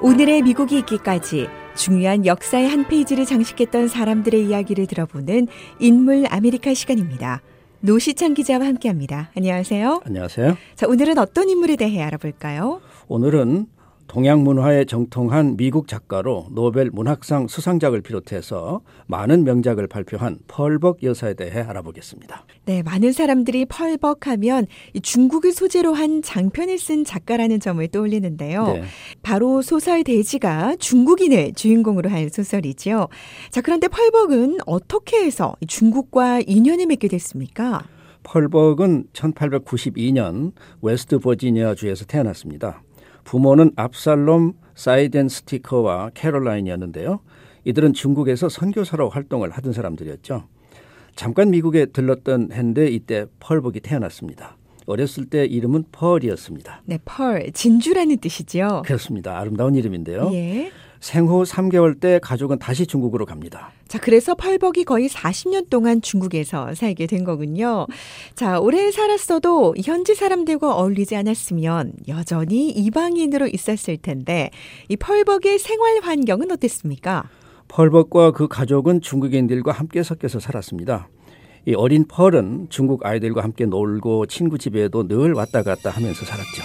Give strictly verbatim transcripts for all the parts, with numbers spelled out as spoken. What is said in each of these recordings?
오늘의 미국이 있기까지 중요한 역사의 한 페이지를 장식했던 사람들의 이야기를 들어보는 인물 아메리카 시간입니다. 노시창 기자와 함께합니다. 안녕하세요. 안녕하세요. 자, 오늘은 어떤 인물에 대해 알아볼까요? 오늘은 동양 문화에 정통한 미국 작가로 노벨 문학상 수상작을 비롯해서 많은 명작을 발표한 펄벅 여사에 대해 알아보겠습니다. 네, 많은 사람들이 펄벅 하면 중국을 소재로 한 장편을 쓴 작가라는 점을 떠올리는데요. 네. 바로 소설 대지가 중국인을 주인공으로 한 소설이죠. 자, 그런데 펄벅은 어떻게 해서 중국과 인연을 맺게 됐습니까? 펄벅은 천팔백구십이 년 웨스트 버지니아 주에서 태어났습니다. 부모는 압살롬 사이덴스티커와 캐롤라인이었는데요. 이들은 중국에서 선교사로 활동을 하던 사람들이었죠. 잠깐 미국에 들렀던 해인데 이때 펄벅이 태어났습니다. 어렸을 때 이름은 펄이었습니다. 네, 펄, 진주라는 뜻이죠. 그렇습니다. 아름다운 이름인데요. 예. 생후 삼 개월 때 가족은 다시 중국으로 갑니다. 자, 그래서 펄벅이 거의 사십 년 동안 중국에서 살게 된 거군요. 자, 오래 살았어도 현지 사람들과 어울리지 않았으면 여전히 이방인으로 있었을 텐데 이 펄벅의 생활 환경은 어땠습니까? 펄벅과 그 가족은 중국인들과 함께 섞여서 살았습니다. 이 어린 펄은 중국 아이들과 함께 놀고 친구 집에도 늘 왔다 갔다 하면서 살았죠.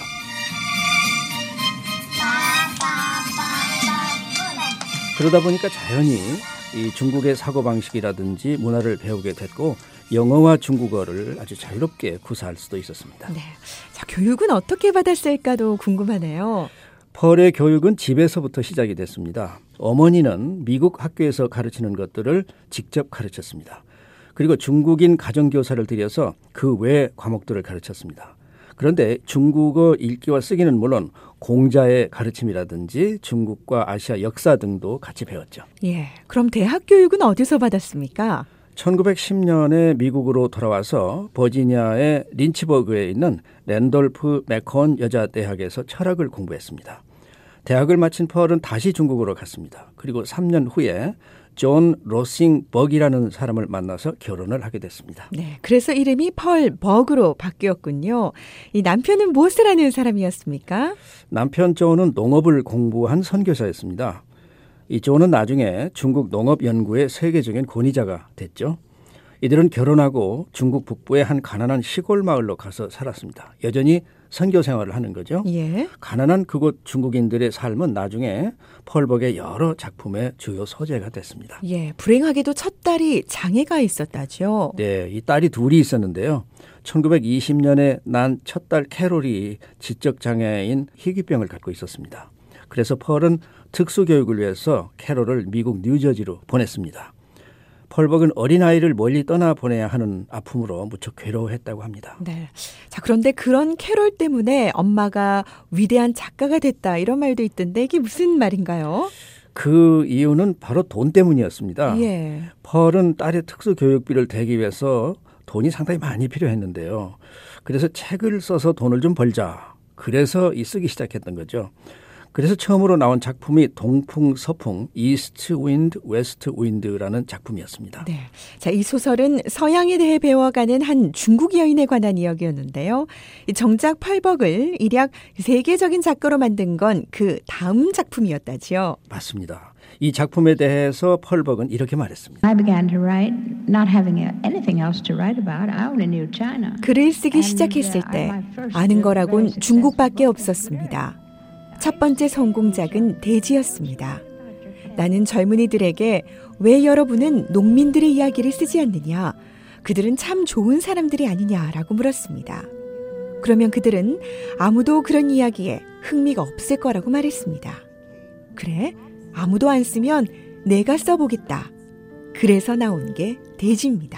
그러다 보니까 자연히 이 중국의 사고방식이라든지 문화를 배우게 됐고 영어와 중국어를 아주 자유롭게 구사할 수도 있었습니다. 네. 자, 교육은 어떻게 받았을까도 궁금하네요. 펄의 교육은 집에서부터 시작이 됐습니다. 어머니는 미국 학교에서 가르치는 것들을 직접 가르쳤습니다. 그리고 중국인 가정교사를 들여서 그 외 과목들을 가르쳤습니다. 그런데 중국어 읽기와 쓰기는 물론 공자의 가르침이라든지 중국과 아시아 역사 등도 같이 배웠죠. 예, 그럼 대학 교육은 어디서 받았습니까? 천구백십 년에 미국으로 돌아와서 버지니아의 린치버그에 있는 랜돌프 맥콘 여자대학에서 철학을 공부했습니다. 대학을 마친 펄은 다시 중국으로 갔습니다. 그리고 삼 년 후에 존 로싱버기라는 사람을 만나서 결혼을 하게 됐습니다. 네, 그래서 이름이 펄벅으로 바뀌었군요. 이 남편은 무엇을 하는 사람이었습니까? 남편 존은 농업을 공부한 선교사였습니다. 이 존은 나중에 중국 농업 연구의 세계적인 권위자가 됐죠. 이들은 결혼하고 중국 북부의 한 가난한 시골 마을로 가서 살았습니다. 여전히 선교 생활을 하는 거죠. 예. 가난한 그곳 중국인들의 삶은 나중에 펄벅의 여러 작품의 주요 소재가 됐습니다. 예, 불행하게도 첫 딸이 장애가 있었다죠. 네, 이 딸이 둘이 있었는데요. 천구백이십 년에 난 첫 딸 캐롤이 지적장애인 희귀병을 갖고 있었습니다. 그래서 펄은 특수교육을 위해서 캐롤을 미국 뉴저지로 보냈습니다. 펄벅은 어린아이를 멀리 떠나보내야 하는 아픔으로 무척 괴로워했다고 합니다. 네. 자, 그런데 그런 캐롤 때문에 엄마가 위대한 작가가 됐다 이런 말도 있던데 이게 무슨 말인가요? 그 이유는 바로 돈 때문이었습니다. 예. 펄은 딸의 특수교육비를 대기 위해서 돈이 상당히 많이 필요했는데요. 그래서 책을 써서 돈을 좀 벌자. 그래서 이 쓰기 시작했던 거죠. 그래서 처음으로 나온 작품이 동풍, 서풍, 이스트 윈드, 웨스트 윈드라는 작품이었습니다. 네. 자, 이 소설은 서양에 대해 배워가는 한 중국 여인에 관한 이야기였는데요. 이 정작 펄벅을 일약 세계적인 작가로 만든 건 그 다음 작품이었다지요. 맞습니다. 이 작품에 대해서 펄벅은 이렇게 말했습니다. I began to write, not having anything else to write about. I only knew China. 글을 쓰기 시작했을 때 아는 거라곤 중국밖에 없었습니다. 첫 번째 성공작은 대지였습니다. 나는 젊은이들에게 왜 여러분은 농민들의 이야기를 쓰지 않느냐, 그들은 참 좋은 사람들이 아니냐라고 물었습니다. 그러면 그들은 아무도 그런 이야기에 흥미가 없을 거라고 말했습니다. 그래? 아무도 안 쓰면 내가 써보겠다. 그래서 나온 게 대지입니다.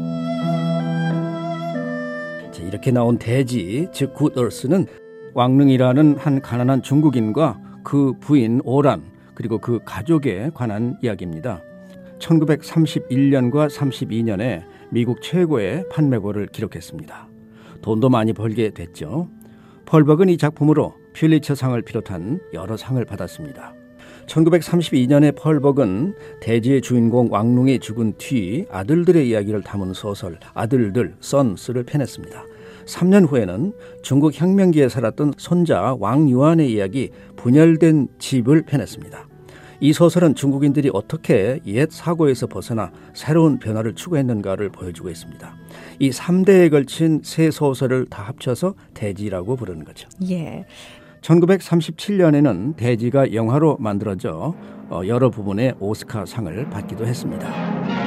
자, 이렇게 나온 대지, 즉 굿얼스는 왕릉이라는 한 가난한 중국인과 그 부인 오란 그리고 그 가족에 관한 이야기입니다. 천구백삼십일 년과 삼십이 년에 미국 최고의 판매고를 기록했습니다. 돈도 많이 벌게 됐죠. 펄벅은 이 작품으로 퓰리처상을 비롯한 여러 상을 받았습니다. 천구백삼십이 년에 펄벅은 대지의 주인공 왕룽이 죽은 뒤 아들들의 이야기를 담은 소설 아들들, 선스를 펴냈습니다. 삼 년 후에는 중국 혁명기에 살았던 손자 왕유안의 이야기 분열된 집을 펴냈습니다. 이 소설은 중국인들이 어떻게 옛 사고에서 벗어나 새로운 변화를 추구했는가를 보여주고 있습니다. 이 삼 대에 걸친 세 소설을 다 합쳐서 대지라고 부르는 거죠. 예. 천구백삼십칠 년에는 대지가 영화로 만들어져 여러 부분의 오스카상을 받기도 했습니다.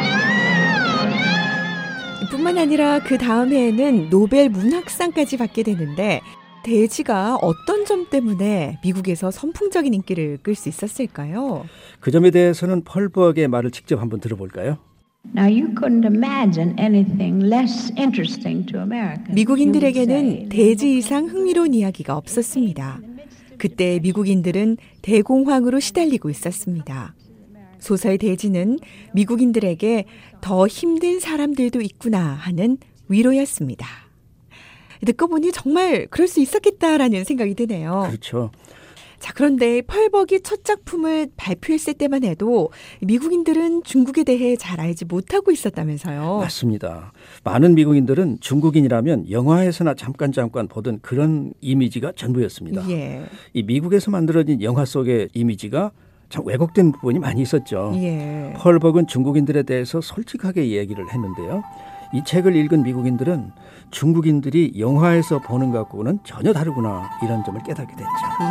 뿐만 아니라 그 다음 해에는 노벨 문학상까지 받게 되는데 대지가 어떤 점 때문에 미국에서 선풍적인 인기를 끌 수 있었을까요? 그 점에 대해서는 펄벅의 말을 직접 한번 들어볼까요? Now you couldn't imagine anything less interesting to Americans. 미국인들에게는 대지 이상 흥미로운 이야기가 없었습니다. 그때 미국인들은 대공황으로 시달리고 있었습니다. 소설 대지는 미국인들에게 더 힘든 사람들도 있구나 하는 위로였습니다. 듣고 보니 정말 그럴 수 있었겠다라는 생각이 드네요. 그렇죠. 자, 그런데 펄벅이 첫 작품을 발표했을 때만 해도 미국인들은 중국에 대해 잘 알지 못하고 있었다면서요. 맞습니다. 많은 미국인들은 중국인이라면 영화에서나 잠깐 잠깐 보던 그런 이미지가 전부였습니다. 예. 이 미국에서 만들어진 영화 속의 이미지가 참 왜곡된 부분이 많이 있었죠. 예. 펄벅은 중국인들에 대해서 솔직하게 얘기를 했는데요. 이 책을 읽은 미국인들은 중국인들이 영화에서 보는 것과는 전혀 다르구나 이런 점을 깨닫게 됐죠.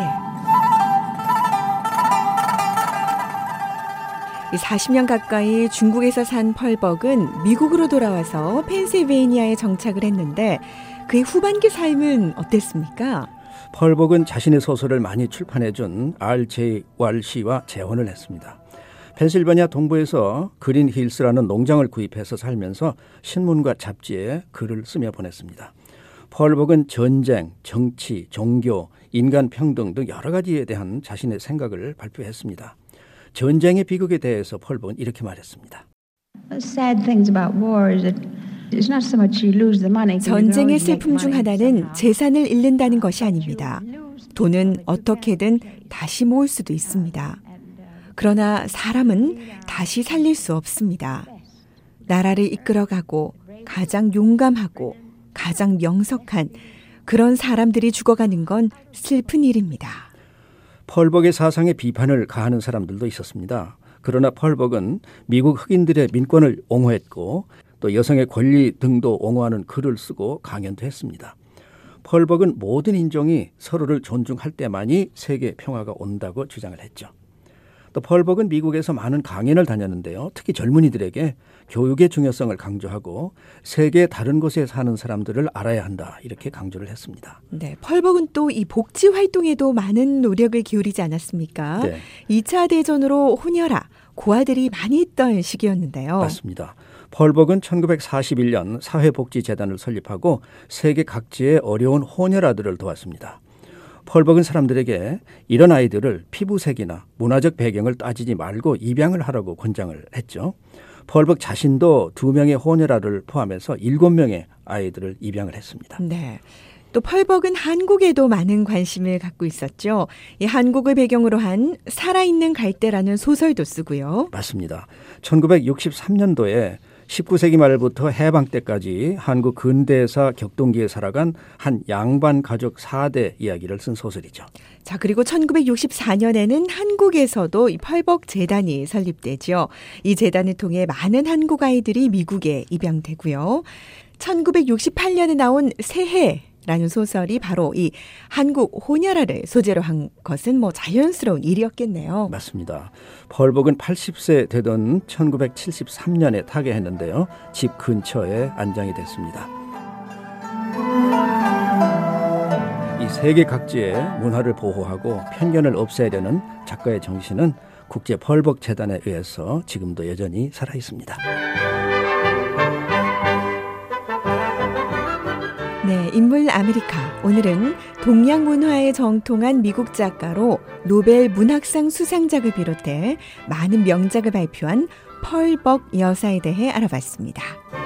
예. 사십 년 가까이 중국에서 산 펄벅은 미국으로 돌아와서 펜실베이니아에 정착을 했는데 그의 후반기 삶은 어땠습니까? 펄벅은 자신의 소설을 많이 출판해준 알 제이 왈시와 재혼을 했습니다. 펜실베니아 동부에서 그린 힐스라는 농장을 구입해서 살면서 신문과 잡지에 글을 쓰며 보냈습니다. 펄벅은 전쟁, 정치, 종교, 인간 평등 등 여러 가지에 대한 자신의 생각을 발표했습니다. 전쟁의 비극에 대해서 펄벅은 이렇게 말했습니다. 전쟁의 슬픔 중 하나는 재산을 잃는다는 것이 아닙니다. 돈은 어떻게든 다시 모을 수도 있습니다. 그러나 사람은 다시 살릴 수 없습니다. 나라를 이끌어가고 가장 용감하고 가장 명석한 그런 사람들이 죽어가는 건 슬픈 일입니다. 펄벅의 사상에 비판을 가하는 사람들도 있었습니다. 그러나 펄벅은 미국 흑인들의 민권을 옹호했고 또 여성의 권리 등도 옹호하는 글을 쓰고 강연도 했습니다. 펄벅은 모든 인종이 서로를 존중할 때만이 세계 평화가 온다고 주장을 했죠. 또 펄벅은 미국에서 많은 강연을 다녔는데요. 특히 젊은이들에게 교육의 중요성을 강조하고 세계 다른 곳에 사는 사람들을 알아야 한다 이렇게 강조를 했습니다. 네, 펄벅은 또 이 복지 활동에도 많은 노력을 기울이지 않았습니까? 네. 이 차 대전으로 혼혈아, 고아들이 많이 있던 시기였는데요. 맞습니다. 펄벅은 천구백사십일 년 사회복지재단을 설립하고 세계 각지의 어려운 혼혈아들을 도왔습니다. 펄벅은 사람들에게 이런 아이들을 피부색이나 문화적 배경을 따지지 말고 입양을 하라고 권장을 했죠. 펄벅 자신도 두 명의 혼혈아를 포함해서 일곱 명의 아이들을 입양을 했습니다. 네. 또 펄벅은 한국에도 많은 관심을 갖고 있었죠. 이 한국을 배경으로 한 살아있는 갈대라는 소설도 쓰고요. 맞습니다. 천구백육십삼 년도에 십구 세기 말부터 해방 때까지 한국 근대사 격동기에 살아간 한 양반 가족 사 대 이야기를 쓴 소설이죠. 자, 그리고 천구백육십사 년에는 한국에서도 이 펄벅 재단이 설립되죠. 이 재단을 통해 많은 한국 아이들이 미국에 입양되고요. 천구백육십팔 년에 나온 새해 라는 소설이 바로 이 한국 혼혈아를 소재로 한 것은 뭐 자연스러운 일이었겠네요. 맞습니다. 펄벅은 팔십 세 되던 천구백칠십삼 년에 타계했는데요. 집 근처에 안장이 됐습니다. 이 세계 각지의 문화를 보호하고 편견을 없애려는 작가의 정신은 국제 펄벅 재단에 의해서 지금도 여전히 살아 있습니다. 네, 인물 아메리카. 오늘은 동양 문화에 정통한 미국 작가로 노벨 문학상 수상작을 비롯해 많은 명작을 발표한 펄벅 여사에 대해 알아봤습니다.